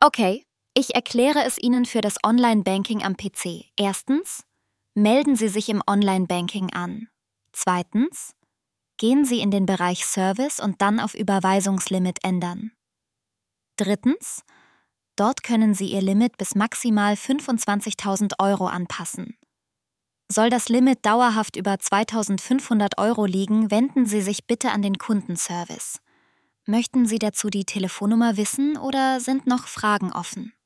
Okay, ich erkläre es Ihnen für das Online-Banking am PC. Erstens, melden Sie sich im Online-Banking an. Zweitens, gehen Sie in den Bereich Service und dann auf Überweisungslimit ändern. Drittens, dort können Sie Ihr Limit bis maximal 25.000 Euro anpassen. Soll das Limit dauerhaft über 2.500 Euro liegen, wenden Sie sich bitte an den Kundenservice. Möchten Sie dazu die Telefonnummer wissen oder sind noch Fragen offen?